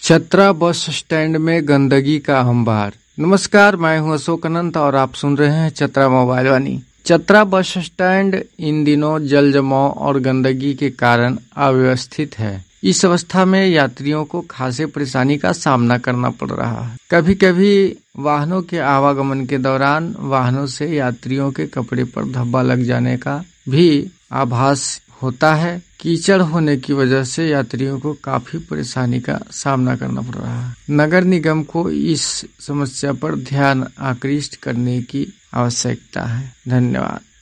Chatra bus stand में गंदगी का अंबार। नमस्कार, मैं हूं अशोक अनंत और आप सुन रहे हैं Chatra mobile Vani. Chatra bus stand in दिनों जल जमाव और गंदगी के कारण अव्यवस्थित है। इस अवस्था में यात्रियों को खासी परेशानी का सामना करना पड़ रहा है। कभी कभी वाहनों के आवागमन के दौरान वाहनों से यात्रियों के कपड़े पर धब्बा लग जाने का भी आभास होता है। कीचड़ होने की वजह से यात्रियों को काफी परेशानी का सामना करना पड़ रहा है। नगर निगम को इस समस्या पर ध्यान आकृष्ट करने की आवश्यकता है। धन्यवाद।